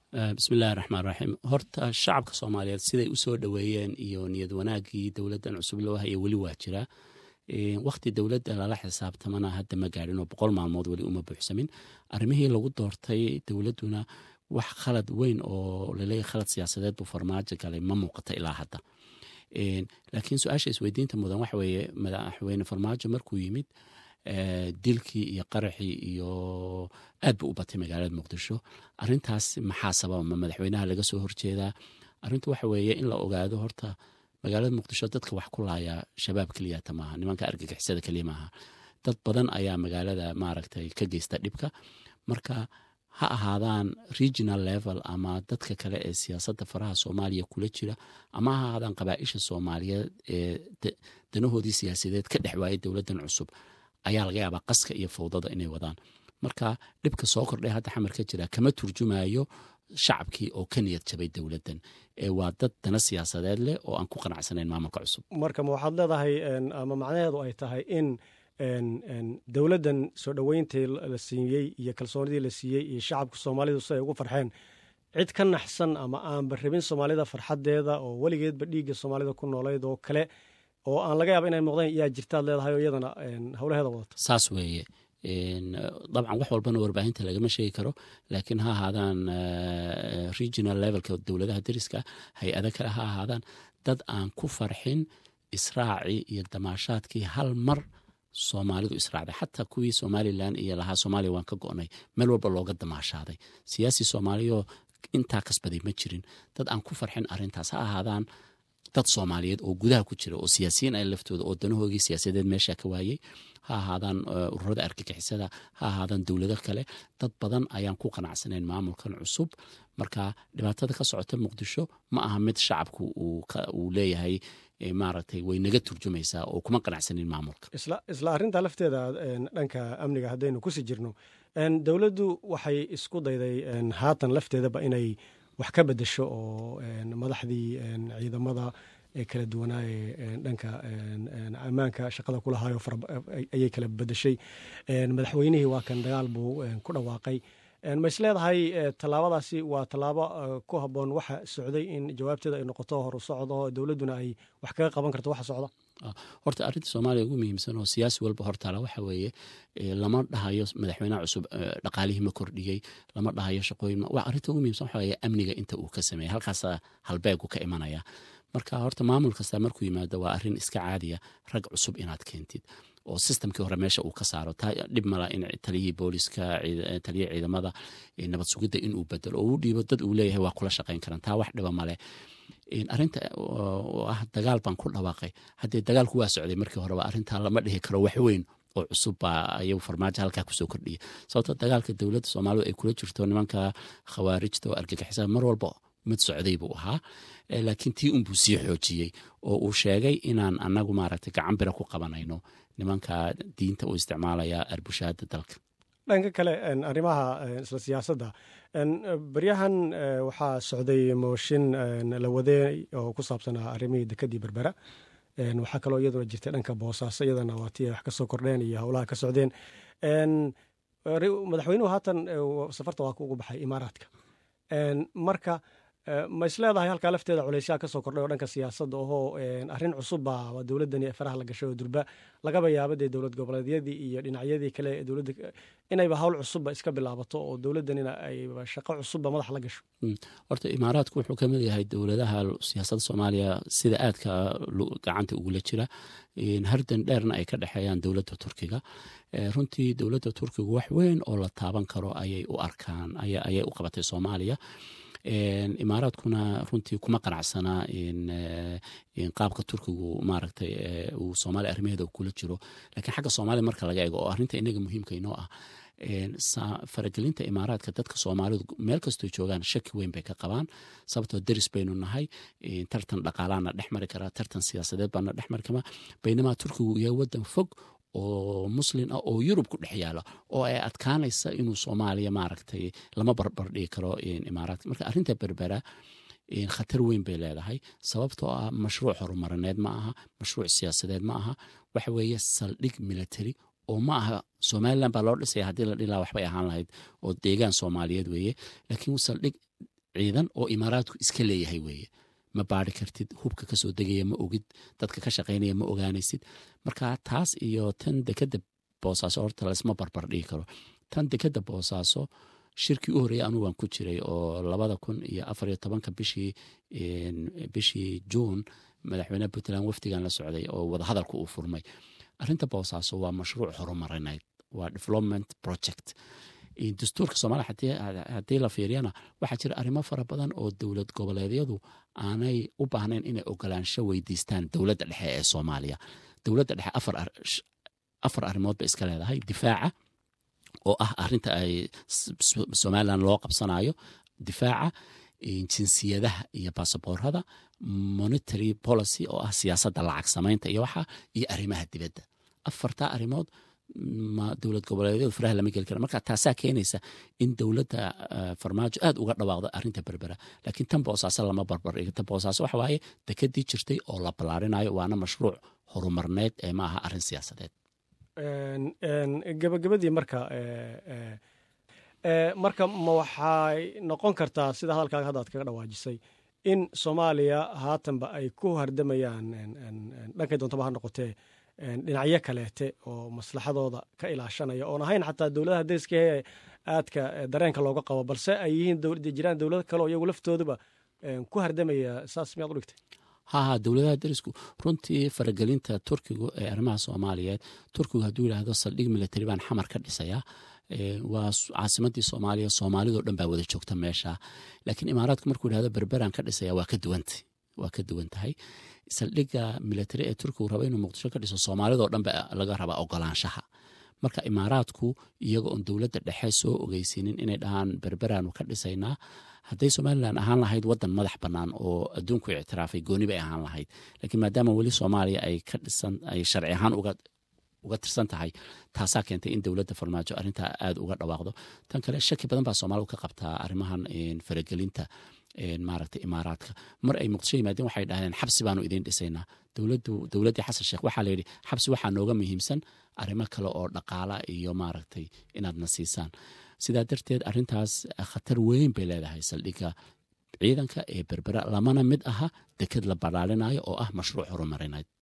bismillahi raxmaan raxiim. horta shacabka soomaaliyeed siday usoo dhoweeyeen iyo niyad wanaagii dowladdan cusub loo haya weli waa jiraa. wakti dowladda lala xisaabtamana hadda ma gaadhin oo 100 maalmood weli uma buuxsamin. arrimihii lagu doortay dowladduna wax khalad weyn oo laleeyahay khalad siyaasadeed buu farmaajo galay ma muuqata ilaa hadda. laakiin su-aasha isweydiinta mudan waxa weeye madaxweyne farmaajo markuu yimid dilkii iyo qaraxii iyo aad buu u batay magaalada muqdisho. arintaas maxaa sababa? ma madaxweynaha laga soo horjeedaa? arintu waxa weeye in la ogaado horta magaalada muqdisho dadka wax ku laaya shabaab keliyata maaha, nimanka argagixisada keliya maaha. dad badan ayaa magaalada maaragtay ka geysta dhibka. marka ha ahaadaan regional level ama dadka kale ee siyaasadda faraha soomaaliya kula jira, ama ha ahaadaan qabaaisha soomaaliyeed ee danahoodii siyaasadeed ka dhex waayay dowladdan cusub, ayaa laga yaabaa qaska iyo fowdada inay wadaan. marka dhibka soo kordhay hadda xamar ka jira kama turjumayo shacabkii oo ka niyad jabay dowladdan, waa dad dana siyaasadeed leh oo aan ku qanacsanayn maamulka cusub. marka ma waxaad leedahay ama macnaheedu ay tahay in dowladdan soo dhoweyntii la siiyey iyo kalsoonidii la siiyey iyo shacabka soomaalidu si ay ugu farxeen, cid ka naxsan ama aanba rabin soomaalida farxadeeda oo weligeedba dhiigga soomaalida ku noolayd oo kale oo aan laga yaaba inay muuqdeen yaa jirtaad leedahay oo iyadana howlaheeda wadata? saas weeye. dabcan wax walbana warbaahinta lagama sheegi karo, laakiin ha ahaadaan regional levelka dowladaha dariska, hay-ada kale ha ahaadaan, dad aan ku farxin israacii iyo damaashaadkii hal mar soomaalidu israacday. xataa kuwii somalilan iyo lahaa soomaaliya waan ka go'nay meel walba looga damaashaaday. siyaasi soomaaliyo intaa kasbaday ma jirin. dad aan ku farxin arintaas ha ahaadaan dad soomaaliyeed oo gudaha ku jira oo siyaasiyiin ay laftooda oo danahoogii siyaasadeed meesha ka waayey, ha ahaadaan ururada argagixisada, ha ahaadaan dowlado kale. dad badan ayaan ku qanacsanayn maamulkan cusub. marka dhibaatada ka socota muqdisho ma aha mid shacabku uu leeyahay maaragtay way naga turjumaysaa oo kuma qanacsanin maamulka. isla arrinta lafteeda dhanka amniga haddaynu kusii jirno, dowladdu waxay isku dayday haatan lafteedaba inay wax ka bedesho oo madaxdii ciidamada kala duwanaa ee dhanka ammaanka shaqada ku lahaayo ayay kala bedeshay. madaxweynihii waa kan dagaal buu ku dhawaaqay. ma is leedahay tallaabadaasi waa tallaabo ku habboon waxa socday in jawaabteeda ay noqoto horu socdo dowladduna ay wax kaga qaban karto waxa socda? horta arrinta soomaaliya ugu muhiimsan oo siyaasi walba hortaala waxa weeye lama dhahayo madaxweynaha cusub dhaqaalihii ma kordhiyey, lama dhahayo shaqooyin. arrinta ugu muhiimsan waxa weeye amniga inta uu ka sameeyey, halkaasa halbeegu ka imanaya. marka horta maamul kasta markuu yimaado waa arrin iska caadiya rag cusub inaad keentid oo sistamkii hore meesha uu ka saaro. taa dhib mala in taliyihii booliska, taliyihii ciidamada, nabad sugidda inuu bedelo oo u dhiibo dad uu leeyahay waa kula shaqayn karaan. taa wax dhiba male. arrinta oo ah dagaal baan ku dhawaaqay, haddee dagaalku waa socday markii horeba. arrintaa lama dhihi karo wax weyn oo cusub baa ayagu farmaajo halkaa kusoo kordhiyay. sababto dagaalka dowladda soomaalidu ay kula jirto nimanka khawaarijta oo argagixisada mar walba mid socday buu ahaa. laakiin tii unbuu sii xoojiyey oo uu sheegay inaan anagu maaragtay gacan bira ku qabanayno nimanka diinta u isticmaalaya arbushaada dalka. dhanka kale arrimaha isla siyaasadda, baryahan waxaa socday mooshin la waday oo ku saabsanaa arrimihii dekedii berbera. waxaa kaloo iyaduna jirtay dhanka boosaaso, iyadana waa tii wax ka soo kordheen iyo howlaha ka socdeen. madaxweynuhu haatan safarta waa ugu baxay imaaraadka. marka ma is leedahay halkaa lafteeda culaysyaa ka soo kordhay oo dhanka siyaasadda ohoo arrin cusubba dowladdani faraha la gashay oo durba lagaba yaaba dee dowlad goboleedyadii iyo dhinacyadii kale ee dowladda inayba hawl cusubba iska bilaabato oo dowladdanina ayba shaqo cusubba madax la gasho? horta imaaraadku wuxuu ka mid yahay dowladaha siyaasadda soomaaliya sida aadka gacanta ugula jira. hardan dheerna ay ka dhexeeyaan dowladda turkiga. runtii dowladda turkigu wax weyn oo la taaban karo ayay u arkaan, ayay u qabatay soomaaliya. imaaraadkuna runtii kuma qanacsanaa qaabka turkigu maaragtay uu soomaaliya arrimaheeda kula jiro. laakiin xagga soomaaliya marka laga eego oo arrinta inaga muhiimka inoo ah, faragelinta imaaraadka dadka soomaalidu meel kastoo joogaan shaki weyn bay ka qabaan. sababtoo deris baynu nahay, tartan dhaqaalaana dhex mari karaa, tartan siyaasadeed baana dhex mari karaa. baynamaa turkigu yahay waddan fog oo muslin ah oo yurub ku dhex yaala oo ay adkaanaysa inuu soomaaliya maaragtay lama barbardhigi karo imaaraadka. marka arrinta berbera khatar weyn bay leedahay, sababtoo ah mashruuc horumarineed ma aha, mashruuc siyaasadeed ma aha. waxa weeye saldhig military oo ma aha somalilan baa loo dhisaya haddii la dhilaa waxbay ahaan lahayd oo deegaan soomaaliyeed weeye. laakiin saldhig ciidan oo imaaraadku iska leeyahay weeye ma baari kartid hubka kasoo degaya ma ogid dadka ka shaqaynaya ma ogaanaysid marka taas iyo tan dekeda boosaaso horta laisma barbar dhigi karo tan dekeda boosaaso shirkii u horreeyay anugu waan ku jiray oo 2014 bishii juun madaxweynaha puntland wafdigan la socday oo wadahadalka uu furmay arrinta boosaaso waa mashruuc horumarineed waa development project dastuurka soomaaliya haddii la fiiriyana waxaa jira arrimo fara badan oo dowlad goboleedyadu aanay u baahnayn inay ogolaansho weydiistaan dowladda dhexe ee soomaaliya dowladda dhexe afar arrimood bay iska leedahay difaaca oo ah arrinta ay somalilan loo qabsanayo difaaca jinsiyadaha iyo baasaboorada monetary policy oo ah siyaasadda lacag samaynta iyo waxa iyo arrimaha dibadda afartaa arrimood dowlad goboleedyadu faraha lama geli kara marka taasaa keenaysa in dowladda farmaajo aad uga dhawaaqdo arrinta berbera laakiin tan boosaaso lama barbar dhigo tan boosaaso waxa waaye dekedii jirtay oo la ballaarinayo waana mashruuc horumarneed ee ma aha arrin siyaasadeed gabagabadii marka ma waxay noqon kartaa sida hadalkaaga hadda ad kaga dhawaajisay in soomaaliya haatanba ay ku hardamayaan dhankay doontaba ha noqotee dhinacyo kaleete oo maslaxadooda ka ilaashanaya oon ahayn xataa dowladaha dariskahe aadka dareenka looga qabo balse ay yihiin jiraan dowlado kale oo iyagu laftooduba ku hardamaya saas miyaad u dhigtay haha dowladaha darisku runtii faragelinta turkigu ee arrimaha soomaaliyeed turkigu hadduu yidhaahdo saldhig military baan xamar ka dhisayaa waa caasimadii soomaaliya soomaalidoo dhan baa wada joogta meesha laakiin imaaraadku markuu yidhahdo berberaan ka dhisaya waa ka duwan tahay saldhigga military ee turkigu raba inuu muqdisho ka dhiso soomaalidoo dhan ba laga rabaa ogolaanshaha marka imaaraadku iyaga oon dowladda dhexe soo ogeysiinin inay dhahaan berberaanu ka dhisaynaa hadday somalilan ahaan lahayd wadan madax bannaan oo adduunku ictiraafay gooni bay ahaan lahayd laakiin maadaama weli soomaaliya ay sharci ahaan uga tirsan tahay taasaa keentay in dowladda farmaajo arrintaa aad uga dhawaaqdo tan kale shaki badan baa soomaalidu ka qabtaa arrimahan faragelinta maaragtay imaaraadka mar ay muqdisho yimaadeen waxay dhahdeen xabsi baanu idiin dhisaynaa dowladdii xasan sheekh waxaa layidhi xabsi waxaa nooga muhiimsan arrimo kale oo dhaqaala iyo maaragtay inaadna siisaan sidaa darteed arrintaas khatar weyn bay leedahay saldhigga ciidanka ee berbera lamana mid aha deked la ballaalinayo oo ah mashruuc horumarineed